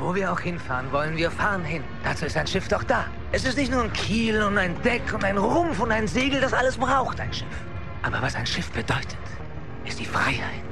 Wo wir auch hinfahren wollen, wir fahren hin. Dazu ist ein Schiff doch da. Es ist nicht nur ein Kiel und ein Deck und ein Rumpf und ein Segel, das alles braucht ein Schiff. Aber was ein Schiff bedeutet, ist die Freiheit.